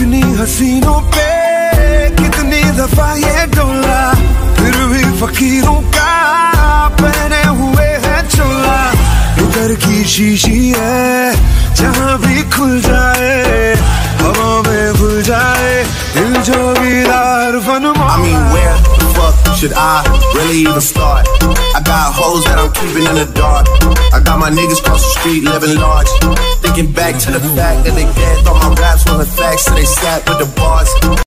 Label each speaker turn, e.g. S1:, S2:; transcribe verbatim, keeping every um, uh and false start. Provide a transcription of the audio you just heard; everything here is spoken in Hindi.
S1: कितनी हसीनों पे कितनी दफा ये डोला, फिर भी फकीरों का पहने हुए है चोला। इधर की शीशी है जहाँ भी खुल जाए, हवा में घुल जाए दिल जोगीदार फनमा।
S2: I mean, where the fuck should I really even start? I got hoes that I'm keeping in the dark. I got my niggas across the street living large. Thinking back to the fact that they dead, thought my raps wasn't facts, so they sat with the bars.